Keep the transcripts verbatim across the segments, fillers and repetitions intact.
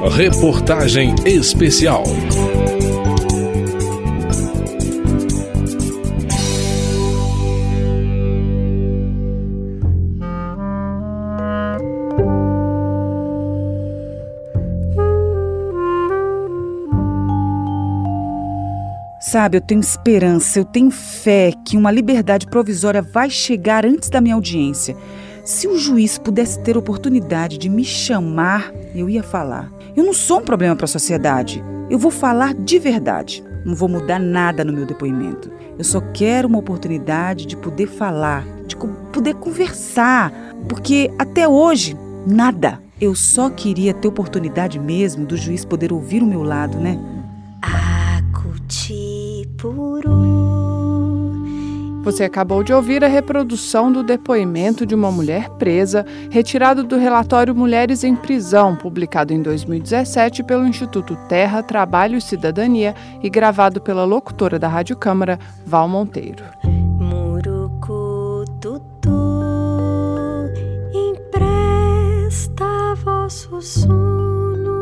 Reportagem especial. Sabe, eu tenho esperança, eu tenho fé que uma liberdade provisória vai chegar antes da minha audiência. Se o juiz pudesse ter oportunidade de me chamar, eu ia falar. Eu não sou um problema para a sociedade. Eu vou falar de verdade. Não vou mudar nada no meu depoimento. Eu só quero uma oportunidade de poder falar, de poder conversar. Porque até hoje, nada. Eu só queria ter oportunidade mesmo do juiz poder ouvir o meu lado, né? Você acabou de ouvir a reprodução do depoimento de uma mulher presa, retirado do relatório Mulheres em Prisão, publicado em dois mil e dezessete pelo Instituto Terra, Trabalho e Cidadania e gravado pela locutora da Rádio Câmara, Val Monteiro. Murucututu, empresta vosso sono.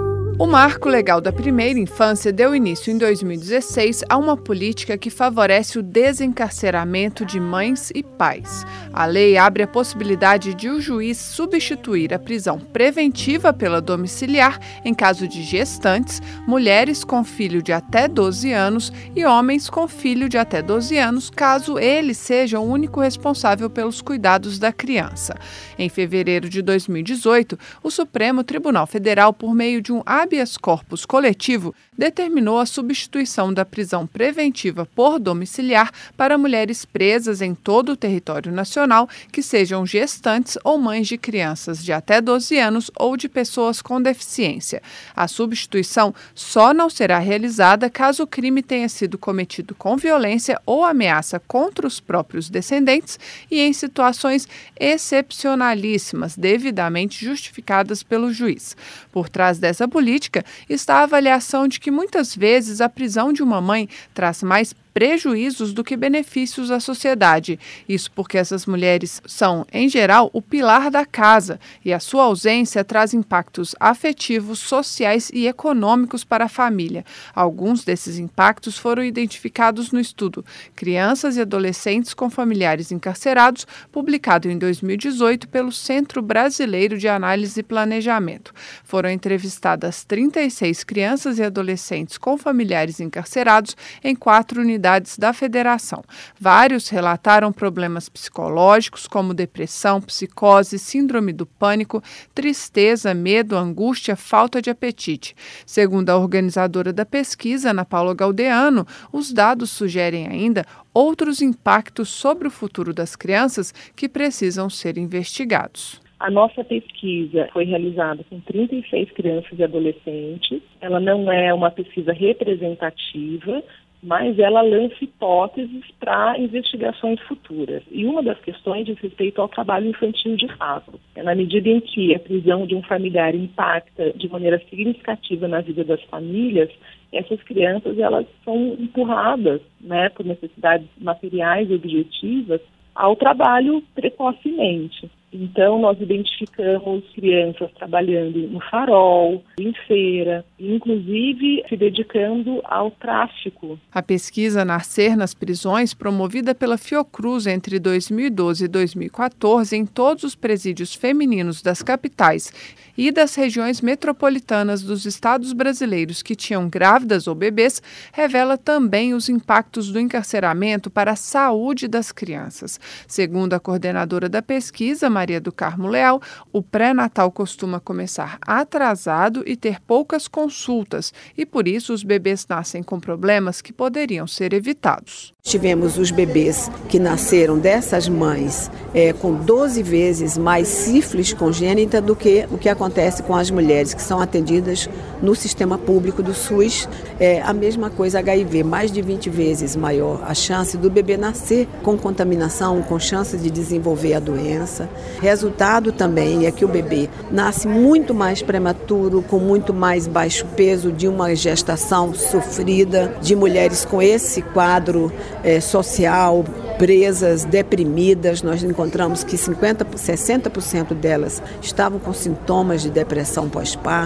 O Marco Legal da Primeira Infância deu início em dois mil e dezesseis a uma política que favorece o desencarceramento de mães e pais. A lei abre a possibilidade de o juiz substituir a prisão preventiva pela domiciliar em caso de gestantes, mulheres com filho de até doze anos e homens com filho de até doze anos, caso ele seja o único responsável pelos cuidados da criança. Em fevereiro de dois mil e dezoito, o Supremo Tribunal Federal, por meio de um habeas corpus coletivo, determinou a substituição da prisão preventiva por domiciliar para mulheres presas em todo o território nacional que sejam gestantes ou mães de crianças de até doze anos ou de pessoas com deficiência. A substituição só não será realizada caso o crime tenha sido cometido com violência ou ameaça contra os próprios descendentes e em situações excepcionalíssimas, devidamente justificadas pelo juiz. Por trás dessa política está a avaliação de que muitas vezes a prisão de uma mãe traz mais prejuízos do que benefícios à sociedade. Isso porque essas mulheres são, em geral, o pilar da casa e a sua ausência traz impactos afetivos, sociais e econômicos para a família. Alguns desses impactos foram identificados no estudo Crianças e Adolescentes com Familiares Encarcerados, publicado em dois mil e dezoito pelo Centro Brasileiro de Análise e Planejamento. Foram entrevistadas trinta e seis crianças e adolescentes com familiares encarcerados em quatro unidades da federação. Vários relataram problemas psicológicos como depressão, psicose, síndrome do pânico, tristeza, medo, angústia, falta de apetite. Segundo a organizadora da pesquisa, Ana Paula Galdeano, os dados sugerem ainda outros impactos sobre o futuro das crianças que precisam ser investigados. A nossa pesquisa foi realizada com trinta e seis crianças e adolescentes. Ela não é uma pesquisa representativa, mas ela lança hipóteses para investigações futuras. E uma das questões diz respeito ao trabalho infantil de fato. Na medida em que a prisão de um familiar impacta de maneira significativa na vida das famílias, essas crianças elas são empurradas, né, por necessidades materiais e objetivas ao trabalho precocemente. Então, nós identificamos crianças trabalhando no farol, em feira, inclusive se dedicando ao tráfico. A pesquisa Nascer nas Prisões, promovida pela Fiocruz entre dois mil e doze e dois mil e quatorze em todos os presídios femininos das capitais e das regiões metropolitanas dos estados brasileiros que tinham grávidas ou bebês, revela também os impactos do encarceramento para a saúde das crianças. Segundo a coordenadora da pesquisa, Maria do Carmo Leal, o pré-natal costuma começar atrasado e ter poucas consultas, e por isso os bebês nascem com problemas que poderiam ser evitados. Tivemos os bebês que nasceram dessas mães é, com doze vezes mais sífilis congênita do que o que acontece com as mulheres que são atendidas no sistema público do SUS. É, a mesma coisa H I V, mais de vinte vezes maior a chance do bebê nascer com contaminação, com chance de desenvolver a doença. Resultado também é que o bebê nasce muito mais prematuro, com muito mais baixo peso, de uma gestação sofrida, de mulheres com esse quadro é, social, presas, deprimidas. Nós encontramos que cinquenta, sessenta por cento delas estavam com sintomas de depressão pós-parto.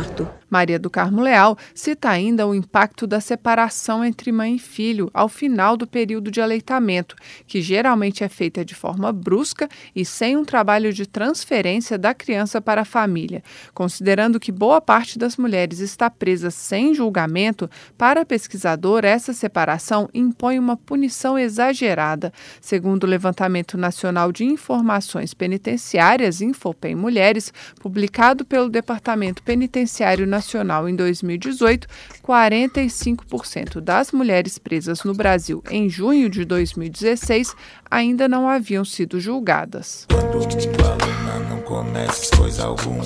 Maria do Carmo Leal cita ainda o impacto da separação entre mãe e filho ao final do período de aleitamento, que geralmente é feita de forma brusca e sem um trabalho de transferência da criança para a família. Considerando que boa parte das mulheres está presa sem julgamento, para a pesquisadora, essa separação impõe uma punição exagerada. Segundo o Levantamento Nacional de Informações Penitenciárias, Infopem Mulheres, publicado pelo Departamento Penitenciário Nacional em dois mil e dezoito, quarenta e cinco por cento das mulheres presas no Brasil em junho de dois mil e dezesseis ainda não haviam sido julgadas. Quando aluna não comece coisa alguma,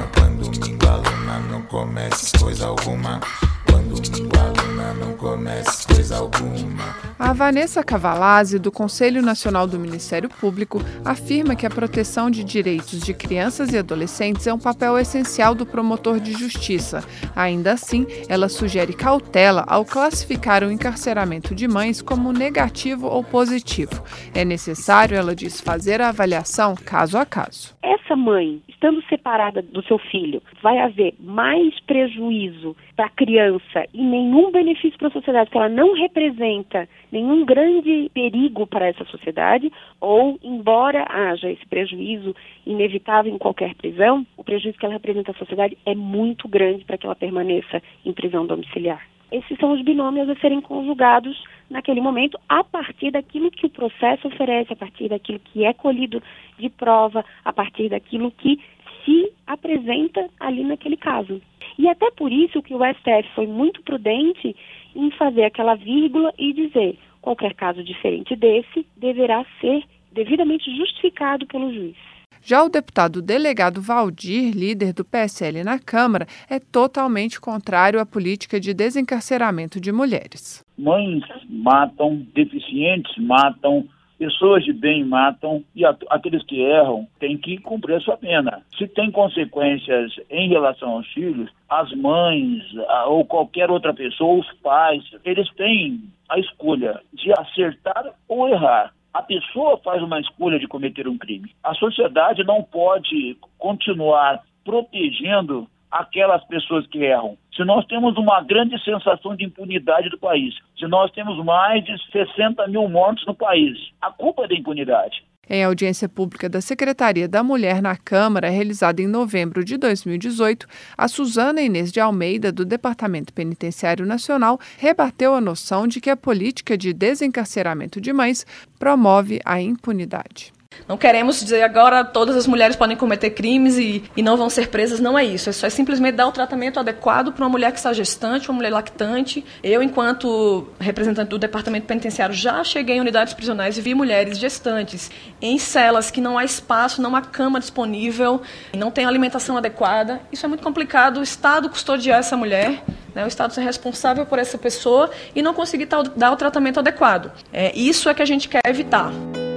quando aluna não comece coisa alguma, quando aluna não comece coisa alguma. A Vanessa Cavalazzi, do Conselho Nacional do Ministério Público, afirma que a proteção de direitos de crianças e adolescentes é um papel essencial do promotor de justiça. Ainda assim, ela sugere cautela ao classificar o encarceramento de mães como negativo ou positivo. É necessário, ela diz, fazer a avaliação caso a caso. Essa mãe, estando separada do seu filho, vai haver mais prejuízo para a criança e nenhum benefício para a sociedade, que ela não representa nenhum grande perigo para essa sociedade, ou, embora haja esse prejuízo inevitável em qualquer prisão, o prejuízo que ela representa à sociedade é muito grande para que ela permaneça em prisão domiciliar. Esses são os binômios a serem conjugados naquele momento, a partir daquilo que o processo oferece, a partir daquilo que é colhido de prova, a partir daquilo que se apresenta ali naquele caso. E até por isso que o S T F foi muito prudente em fazer aquela vírgula e dizer: qualquer caso diferente desse deverá ser devidamente justificado pelo juiz. Já o deputado delegado Valdir, líder do P S L na Câmara, é totalmente contrário à política de desencarceramento de mulheres. Mães matam, deficientes matam, pessoas de bem matam, e aqueles que erram têm que cumprir a sua pena. Se tem consequências em relação aos filhos, as mães ou qualquer outra pessoa, os pais, eles têm a escolha de acertar ou errar. A pessoa faz uma escolha de cometer um crime. A sociedade não pode continuar protegendo aquelas pessoas que erram. Se nós temos uma grande sensação de impunidade do país, se nós temos mais de sessenta mil mortos no país, a culpa é da impunidade. Em audiência pública da Secretaria da Mulher na Câmara, realizada em novembro de dois mil e dezoito, a Suzana Inês de Almeida, do Departamento Penitenciário Nacional, rebateu a noção de que a política de desencarceramento de mães promove a impunidade. Não queremos dizer agora todas as mulheres podem cometer crimes e, e não vão ser presas, não é isso. É só é simplesmente dar o tratamento adequado para uma mulher que está gestante, uma mulher lactante. Eu, enquanto representante do Departamento Penitenciário, já cheguei em unidades prisionais e vi mulheres gestantes em celas que não há espaço, não há cama disponível, não tem alimentação adequada. Isso é muito complicado, o Estado custodiar essa mulher, né, o Estado ser responsável por essa pessoa e não conseguir tal, dar o tratamento adequado. É, isso é que a gente quer evitar.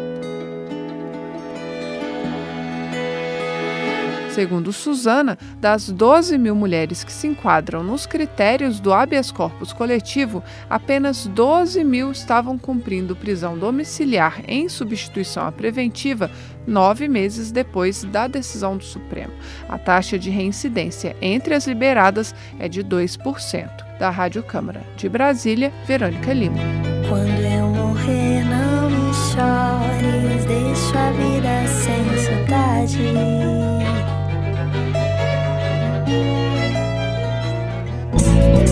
Segundo Suzana, das doze mil mulheres que se enquadram nos critérios do habeas corpus coletivo, apenas doze mil estavam cumprindo prisão domiciliar em substituição à preventiva nove meses depois da decisão do Supremo. A taxa de reincidência entre as liberadas é de dois por cento. Da Rádio Câmara de Brasília, Verônica Lima. Quando eu morrer, não me chores, deixa a vida sem saudade.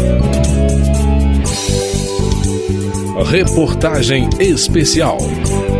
Reportagem especial.